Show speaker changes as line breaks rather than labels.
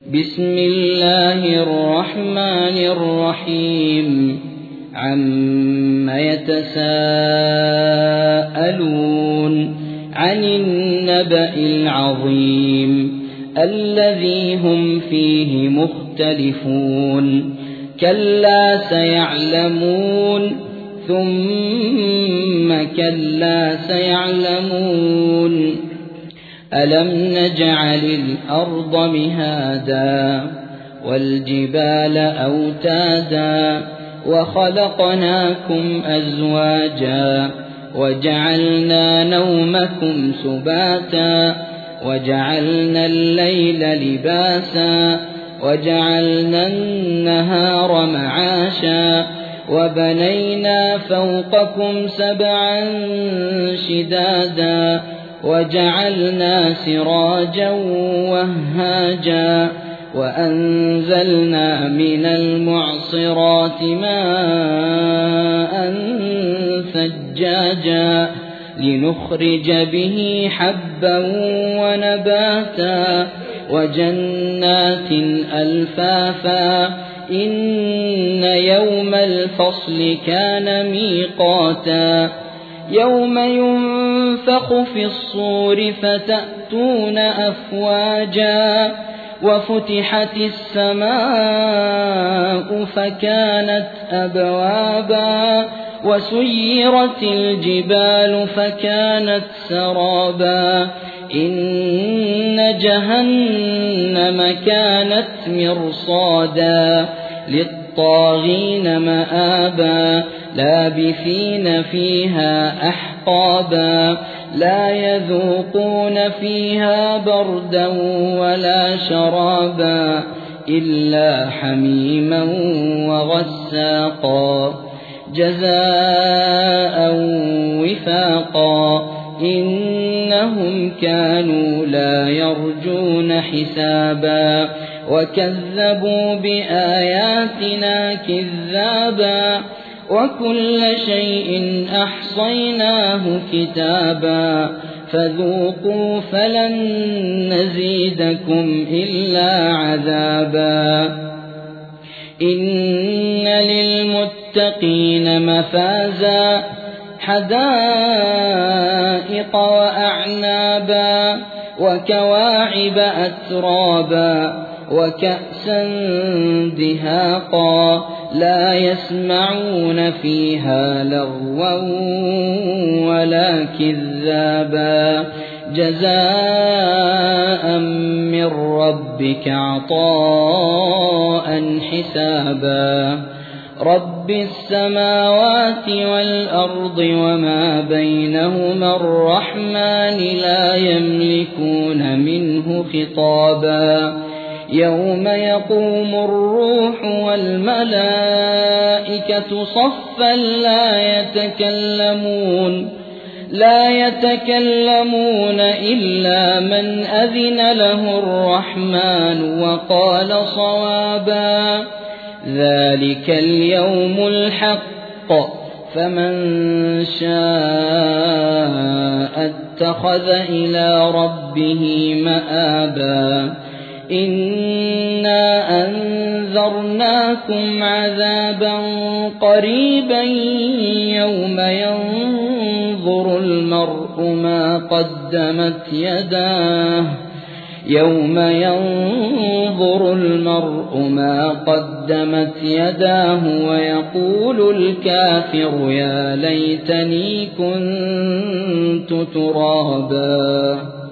بسم الله الرحمن الرحيم عم يتساءلون عن النبأ العظيم الذي هم فيه مختلفون كلا سيعلمون ثم كلا سيعلمون ألم نجعل الأرض مهادا والجبال أوتادا وخلقناكم أزواجا وجعلنا نومكم سباتا وجعلنا الليل لباسا وجعلنا النهار معاشا وبنينا فوقكم سبعا شدادا وجعلنا سراجا وهاجا وأنزلنا من المعصرات ماء ثجاجا لنخرج به حبا ونباتا وجنات ألفافا إن يوم الفصل كان ميقاتا يوم ينفخ في الصور فتأتون أفواجا وفتحت السماء فكانت أبوابا وسيرت الجبال فكانت سرابا إن جهنم كانت مرصادا للطاغين مآبا لابثين فيها أحقابا لا يذوقون فيها بردا ولا شرابا إلا حميما وغساقا جزاء وفاقا إنهم كانوا لا يرجون حسابا وكذبوا بآياتنا كذابا وكل شيء أحصيناه كتابا فذوقوا فلن نزيدكم إلا عذابا إن للمتقين مفازا حدائق وأعنابا وكواعب أترابا وكأسا دهاقا لا يسمعون فيها لغوا ولا كذابا جزاء من ربك عطاء حسابا رب السماوات والأرض وما بينهما الرحمن لا يملكون منه خطابا يوم يقوم الروح والملائكة صفا لا يتكلمون إلا من أذن له الرحمن وقال صوابا ذلك اليوم الحق فمن شاء اتخذ إلى ربه مآبا إنا أنذرناكم عذابا قريبا يوم ينظر المرء ما قدمت يداه ويقول الكافر يا ليتني كنت ترابا.